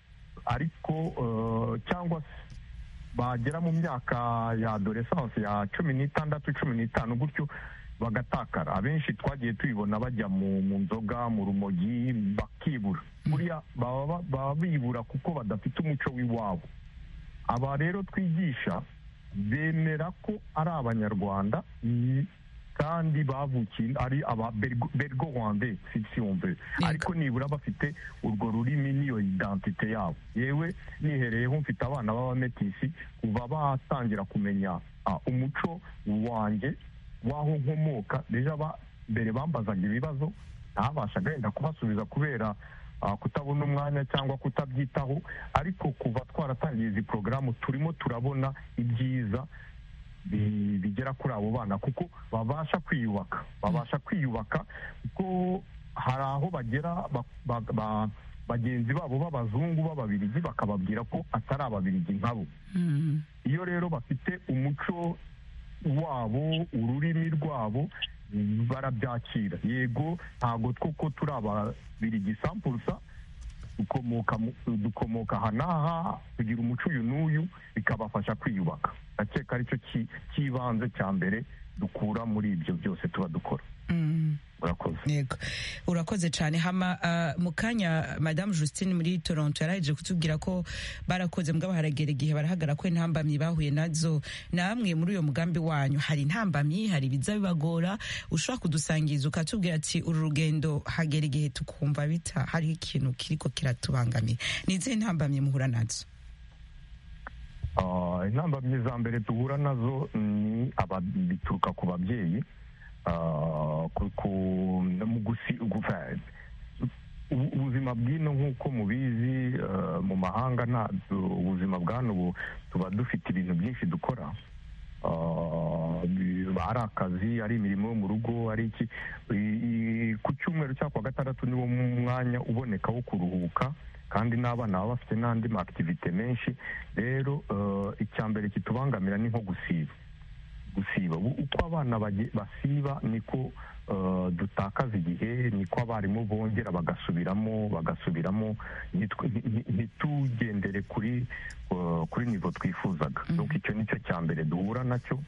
ariko cyangwa bagera mu myaka ya adolescence ya 16, 15 gutyo bagatakara. Abenshi twagiye tubibona bajya mu nzoga, mu rumogi, bakibura. Buriya baba bibura kuko badafite umuco w'iwabo. Aba rero twigisha bemera ko ari abanyarwanda kandi bavukiye ari aba Belgo-Rwandais si on veut, ariko nibura bafite urwo rurimi n'iyo identite yabo. Yewe nihereyeho mfite abana b'abametisi kuva batangira kumenya umuco wanjye waho nkomoka. Deja mbere bambazaga ibibazo ntabashaga wenda kubasubiza kubera kutabona umwanya cyangwa kutabyitaho, ariko kuva twaratangiye izi porogaramu turimo turabona ibyiza bigera kuri abo bana kuko babasha kwiyubaka kuko hari aho bagera bagenzi babo b'abazungu b'ababirigi bakababwira ko atari ababirigi nkabo. Iyo rero bafite umuco wabo, ururimi rwabo, barabyakira. Yego ntabwo twuko turi ababirigi sampulsa, dukomoka aha n'aha, kugira umuco uyu n'uyu bikabafasha kwiyubaka. Ndakeka aricyo cy'ibanze cya mbere dukura muri ibyo byose tuba dukora. Urakoze cyane. Hama mu kanya Madame Justine muri Toronto yaraje kutubwira ko barakoze mbwa haragera igihe barahagara ko intambamyi bahuye nazo. Namwe muri uyo mugambi wanyu hari intambamyi, hari biza bibagora, ushobora kudusangiza ukatubwira ati uru rugendo hagera igihe tukumva bita hari ikintu kiriko kiratubangamiye. Ni izihe ntambamyi muhura nazo? Intambamyi za mbere duhura nazo ni bituruka ku babyeyi. Ubuzima bw'ino nk'uko mubizi mu mahanga ubuzima bw'ano tuba dufite ibintu byinshi dukora, ari akazi, ari imirimo yo mu rugo, ari iki. Ku cyumweru cyangwa ku wa gatandatu niwo mwanya uboneka wo kuruhuka, kandi n'abana baba bafite n'andi ma activite menshi. Rero icya mbere kitubangamira ni nko gusiba. Uko abana basiba niko dutakaza igihe, niko abarimu bongera bagasubiramo ntitugendere kuri nivo twifuzaga. Donc icyo nicyo cya mbere duhura nacyo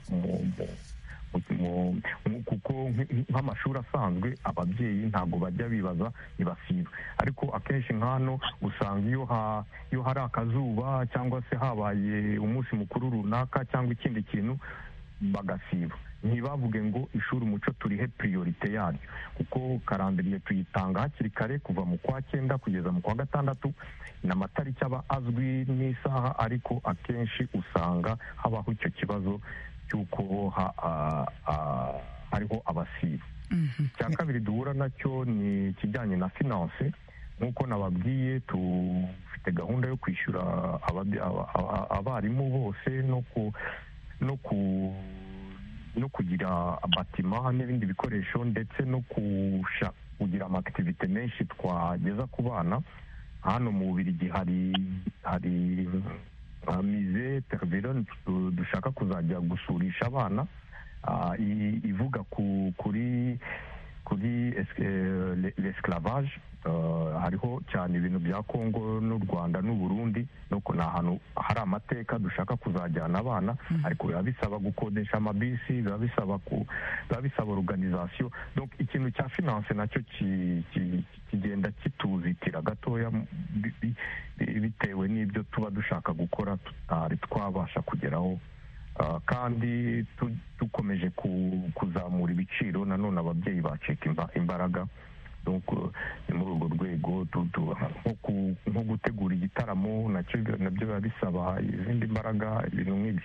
kuko nk'amashuri asanzwe ababyeyi ntabwo bajya bibaza ntibasiba, ariko akenshi nk'hano usanga iyo hari akazuba cyangwa se habaye umunsi mukuru runaka cyangwa ikindi kintu bagasiba. Ntibavuge ngo ishuri umuco turihe priorite yaryo, kuko karambiriye tuyitanga hakiri kare kuva mu kwa 9 kugeza mu kwa 6, n'amatariki aba azwi n'isaha, ariko akenshi usanga habaho icyo kibazo cy'uko hariho abasiba. Icya kabiri duhura nacyo ni ikijyanye na finance. Nk'uko nababwiye tufite gahunda yo kwishyura abarimu bose no kugira batima n'ibindi bikoresho, ndetse no kugira amakitivite menshi twageza ku bana. Hano mu Bubiligi hari mize Tervuren dushaka kuzajya gusurisha abana, ivuga kuri l'esclavage. Hariho cyane ibintu bya Kongo n'u Rwanda n'u Burundi, nuko ni ahantu hari amateka dushaka kuzajyana abana, ariko biba bisaba gukodesha amabisi, biba bisaba organisation. Donc ikintu cya finance nacyo kigenda kituzitira gatoya bitewe n'ibyo tuba dushaka gukora tutari twabasha kugeraho. Kandi dukomeje kuzamura ibiciro, nanone ababyeyi bacika imbaraga. Donc ni muri urwo rwego nko gutegura igitaramo nabyo biba bisaba izindi mbaraga, ibintu nk'ibyo.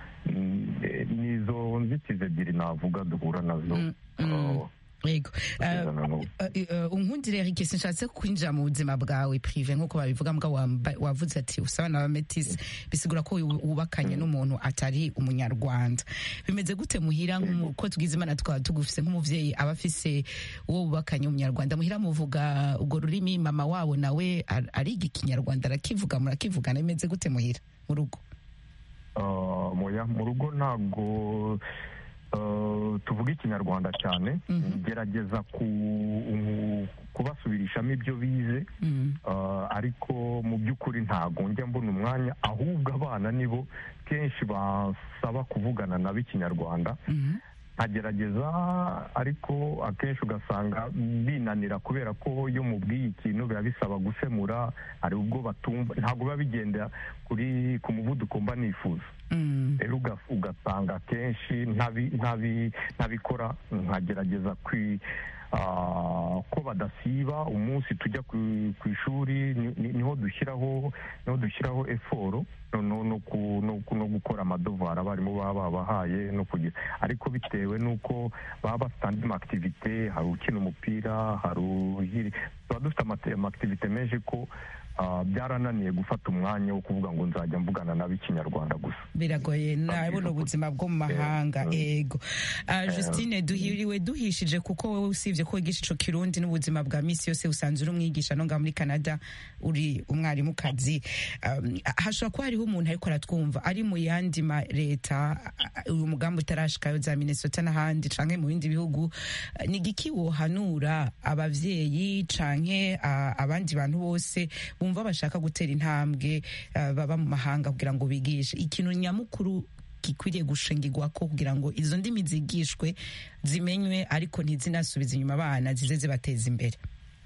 Nizo nzitizi ebyiri navuga duhura nazo. Yego. Unkundire Eric, sinshatse kwinjira mu buzima bwawe prive nk'uko babivuga, mbwa wavuze ati usaba n'abametisi, bisigura ko wubakanye n'umuntu atari umunyarwanda. Bimeze gute muhira nk'uko tugize Imana twaba tugufise nk'umuvyeyi aba afise uwo wubakanye umunyarwanda? Muhira muvuga ubwo rurimi, mama wabo nawe ariga ikinyarwanda arakivuga, murakivugana? Bimeze gute muhira mu rugo? Mu rugo ntabwo tuvuga ikinyarwanda cyane. Gerageza kubasubirishamo ibyo bize, ariko mu by'ukuri ntabwo njya mbona umwanya, ahubwo abana nibo kenshi basaba kuvugana nabo ikinyarwanda. nkagerageza, ariko akenshi ugasanga binanira kubera ko iyo mubwiye ikintu biba bisaba gusemura, hari ubwo batumva, ntabwo biba bigenda ku muvuduko mba nifuza. Rero ugasanga akenshi ntabikora, nkagerageza ko badasiba umunsi tujya ku ishuri, niho dushyiraho eforo no gukora amadovari abarimu baba babahaye no kugira, ariko bitewe n'uko baba bafite andi makitivite, hari ukina umupira, hari tuba dufite amakitivite menshi ko byarananiye gufata umwanya wo kuvuga ngo nzajya mvugana n'ab'ikinyarwanda gusa. Biragoye nabona ubuzima bwo mu mahanga. Ego Justine, duhishije kuko wowe usibye ko wigisha ico Kirundi n'ubuzima bwa misi yose usanzwe uri umwigisha no ngaha muri Canada uri umwarimukazi, hashobora kuba hariho umuntu ariko aratwumva ari mu yandi leta, uyu mugambi utarashikayo za Minnesota n'ahandi canke mu bindi bihugu, ni igiki wohanura abavyeyi canke abandi bantu bose bumva bashaka gutera intambwe baba mu mahanga kugira ngo bigishe? Ikintu nyamukuru gikwiriye gushingirwako kugira ngo izo ndimi zigishwe, zimenywe, ariko ntizinasubize inyuma abana, zize zibateza imbere.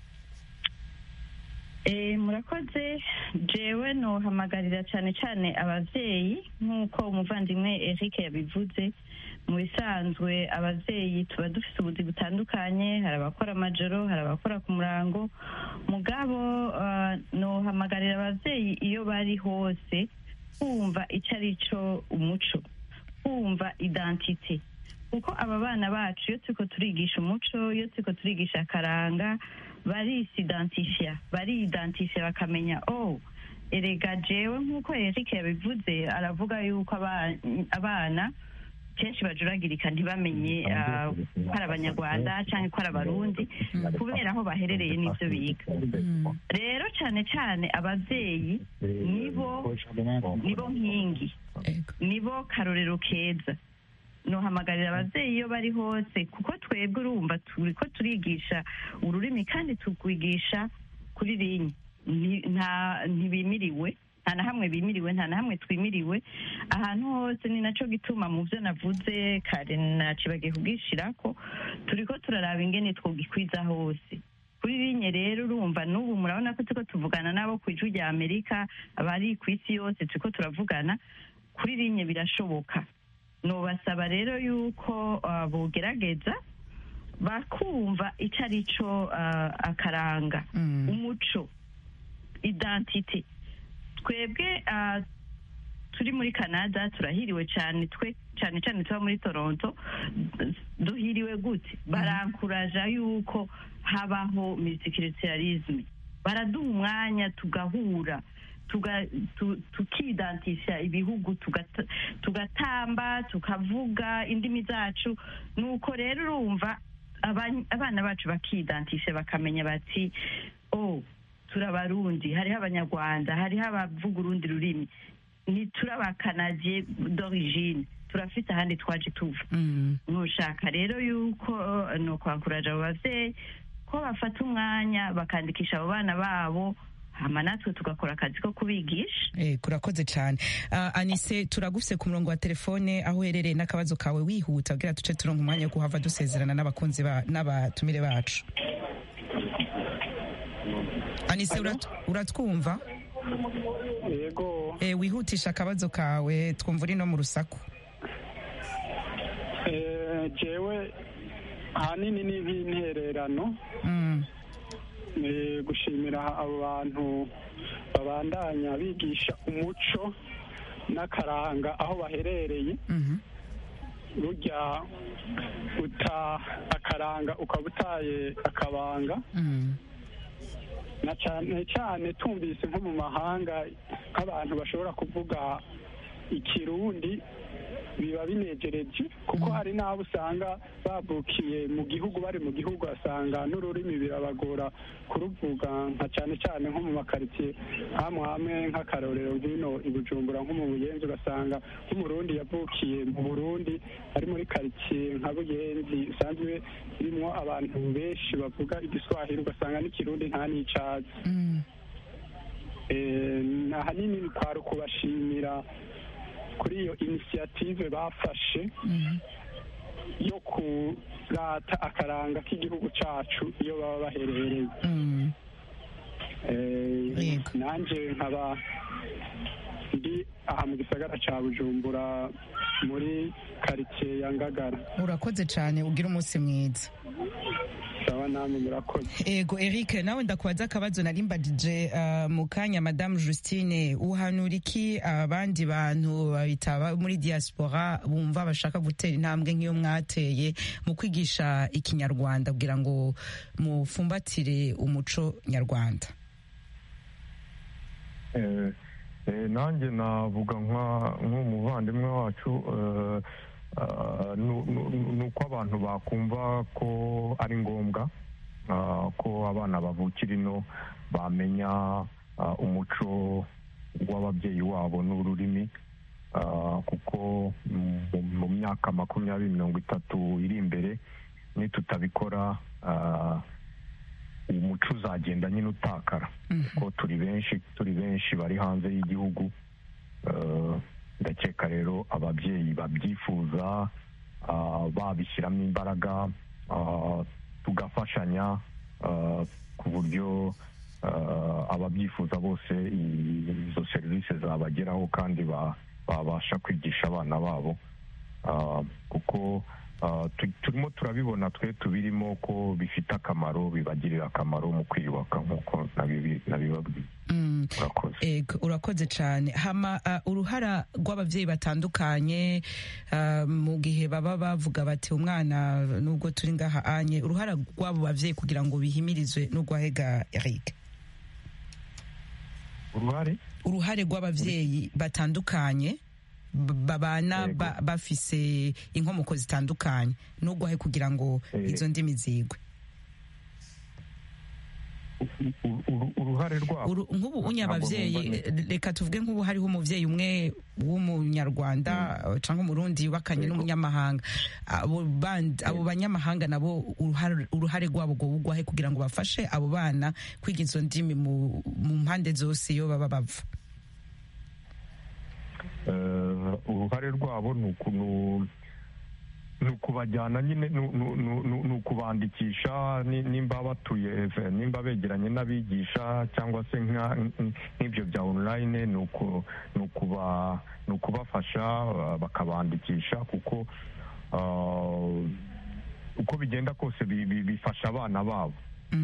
Murakoze. Jewe nohamagarira cyane cyane abavyeyi, nk'uko umuvandimwe Eric yabivuze. Mu bisanzwe abavyeyi tuba dufite ubuzi butandukanye, hari abakora amajoro, hari abakora ku murango. Mugabo nohamagarira abavyeyi iyo bari hose kumva icyo ari cyo umuco, kumva identite, kuko aba bana bacu iyo turiko turigisha umuco, iyo turiko turigisha akaranga, barisidentifia bakamenya erega jewe, nk'uko Eric yabivuze, aravuga yuko abana kenshi bajuragirika ntibamenye ko ari abanyarwanda cyangwa ko ari abarundi kubera aho baherereye n'ibyo biga. Rero cyane cyane abavyeyi nibo nkingi, nibo karorero keza. Nohamagarira abavyeyi iyo bari hose, kuko twebwe urumva turiko turigisha ururimi kandi tukwigisha kuri linye, ntibimiriwe, nta na hamwe bimiriwe, nta na hamwe twimiriwe, ahantu hose. Ni naco gituma mu byo navuze kare nacibagiye kubwishirako, turiko turaraba ingene twogikwiza hose kuri linye. Rero urumva n'ubu murabona ko turiko tuvugana nabo ku ijwi rya Amerika, abari ku isi yose turiko turavugana kuri linye, birashoboka. Nobasaba rero yuko bogerageza bakumva ico ari cyo akaranga, umuco, identite. Twebwe turi muri Canada turahiriwe cyane, cyane cyane tuba muri Toronto. Duhiriwe gute? Barankuraja yuko habaho multiculturalisme, baraduha umwanya tugahura, tukidantisha ibihugu, tugatamba, tukavuga indimi zacu. Nuko rero urumva abana bacu bakidantisha, bakamenya bati turabarundi, hariho abanyarwanda, hariho abavuga urundi rurimi, ntiturabakanadiye d'origine, turafite ahandi twaje tuva. Nushaka rero yuko no kwankuraja abo bavyeyi ko bafata umwanya bakandikisha abo bana babo, hama natwe tugakora akazi ko kubigisha. Kurakoze cyane. Anise, turagufise ku murongo wa telefone aho uherereye, n'akabazo kawe wihuta kugira tuce turonka umwanya wo kuhava dusezerana n'abakunzi n'abatumire bacu. Anise, uratwumva? Yego. Wihutisha akabazo kawe, twumva uri no mu rusaku. Jewe ahanini ni nk'intererano, gushimira abo bantu babandanya bigisha umuco n'akaranga aho baherereye. Burya uta akaranga ukaba utaye akabanga, na cyane cyane tumvise nko mu mahanga nk'abantu bashobora kuvuga ikirundi, biba binejereje, kuko hari n'abo usanga bavukiye mu gihugu, bari mu gihugu asanga n'ururimi birabagora kuruvuga, nka cyane cyane nko mu makaritsiye hamwe nk'akarorero ngino i Bujumbura, nko mu Buyenzi ugasanga nk'umurundi yavukiye mu Burundi ari muri karitsiye nka Buyenzi usanzwe irimo abantu benshi bavuga igiswahili, ugasanga n'ikirundi nta n'icazi. Ahanini kwari ukubashimira kuri iyo inisiyative bafashe yo kurata akaranga k'igihugu cacu iyo baba baherereye. Nanjye nkaba ndi aha mu gisagara ca Bujumbura muri quartier ya Ngagara. Urakoze cyane, ugira umunsi mwiza. Sawa, namwe murakoze. Ego Eric, nawe ndakubaza akabazo narimbajije mu kanya. Madame Justine, uhanura iki abandi bantu babitaba muri diaspora bumva bashaka gutera intambwe nk'iyo mwateye mu kwigisha ikinyarwanda kugira ngo mufumbatire umuco nyarwanda? Nanjye navuga nk'umuvandimwe wacu, ni uko abantu bakumva ko ari ngombwa ko abana bavukira ino bamenya umuco w'ababyeyi wabo n'ururimi, kuko mu myaka 20-30 iri imbere nitutabikora umuco uzagenda nyine utakara, kuko turi benshi bari hanze y'igihugu. Ndakeka rero ababyeyi babyifuza babishyiramo imbaraga, tugafashanya ku buryo ababyifuza bose izo serivisi zabageraho kandi babasha kwigisha abana babo, kuko turimo turabibona twe tubirimo ko bifite akamaro, bibagirira akamaro mu kwiyubaka nk'uko nabibabwiye. Urakoze cyane. Hama uruhara rw'ababyeyi batandukanye mu gihe baba bavuga bati umwana nubwo turi ngaha anye, uruhara rw'abo babyeyi kugira ngo bihimirizwe n'urwahega Eric? Uruhare rw'ababyeyi batandukanye babana bafise inkomoko zitandukanye n'ugwahe kugira ngo izo ndimi zigwe. Uruhare rwabo nk'ubu unyabavyeyi, reka tuvuge nk'ubu hariho umuvyeyi umwe w'umunyarwanda cyangwa umurundi yubakanye n'umunyamahanga, abo banyamahanga nabo uruhare rwabo gugwahe kugira ngo bafashe abo bana kwiga izo ndimi mu mpande zose iyo baba bava? Uruhare rwabo ni ukubajyana nyine, ni ukubandikisha nimba batuye, nimba begeranye n'abigisha cyangwa se nk'ibyo bya online, ni ukubafasha bakabandikisha, kuko uko bigenda kose bifasha abana babo.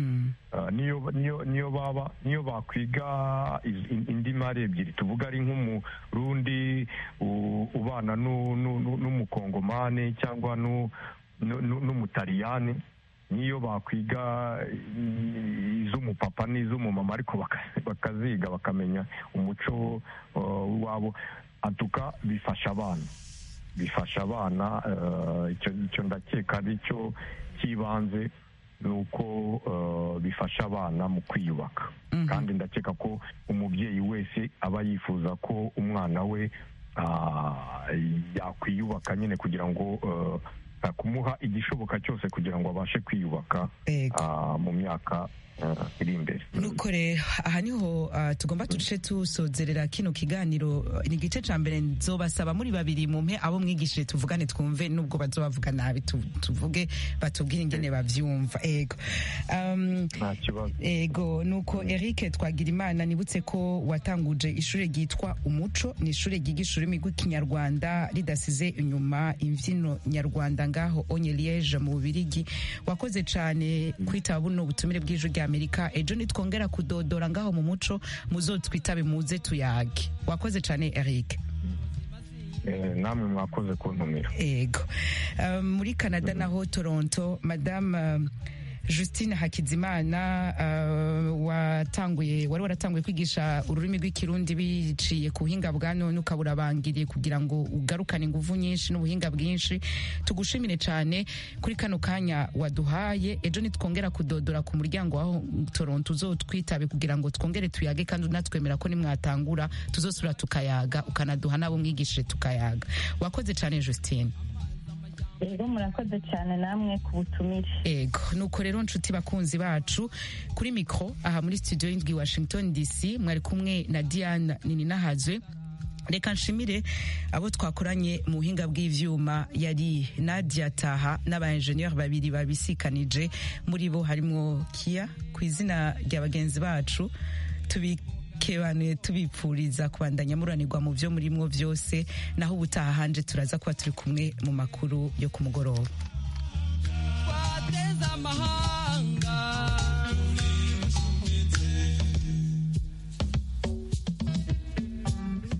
niyo bakwiga indimi ari ebyiri, tuvuga ari nk'umurundi ubana n'umukongomani cyangwa n'umutaliyani, niyo bakwiga iz'umupapa n'iz'umumama ariko bakaziga bakamenya umuco wabo, atuka bifasha abana. Icyo ndakeka ari cyo cy'ibanze, ni uko bifasha abana mu kwiyubaka. Kandi ndakeka ko umubyeyi wese aba yifuza ko umwana we yakwiyubaka nyine, kugira ngo kumuha igishoboka cyose kugira ngo abashe kwiyubaka mu myaka iri imbere. Nuko rero aha niho tugomba tuce tusozerera kino kiganiro. Ni igice ca mbere, nzobasaba muri babiri mumpe abo mwigishije tuvugane twumve, nubwo bazobavuga nabi tuvuge, batubwire ingene bavyumva. Nta kibazo. Nuko Eric Twagirimana, nibutse ko watanguje ishure ryitwa Umuco, ni ishure ryigisha ururimi rw'ikinyarwanda ridasize inyuma imvyino nyarwanda ngaho onye Liege mu Bubirigi. Wakoze cane kwitaba buno butumire bw'ijwi rya Amerika. Ejo nitwongera kudodora ngaho mu Muco muzotwitabe muze tuyage. Wakoze cane Eric. Namwe mwakoze kuntumira. Muri Canada naho Toronto, Madame Justine Hakizimana, wari waratanguye kwigisha ururimi rw'ikirundi biciye ku buhinga bwa none, ukabura bangiriye kugira ngo ugarukane ingufu nyinshi n'ubuhinga bwinshi. Tugushimire cyane kuri kano kanya waduhaye. Ejo nitwongera kudodora ku muryango waho Toronto uzotwitabe kugira ngo twongere tuyage, kandi unatwemera ko nimwatangura tuzosubira tukayaga, ukanaduha nabo mwigishije tukayaga. Wakoze cyane Justine. Ego murakoze cyane namwe ku butumire. Nuko rero nshuti bakunzi bacu, kuri mikro aha muri studio y'indwi Washington DC mwari kumwe na Diane Nininahazwe. reka nshimire abo twakoranye mu buhinga bw'ivyuma yari Nadia Taha n'aba engineer babiri babisikanije, muri bo harimo Kia. Ku izina rya bagenzi bacu tubikebanuye tubipfuriza kubandanya muranirwa mu vyo murimwo vyose, naho ubutaha hanje turaza kuba turi kumwe mu makuru yo ku mugoroba.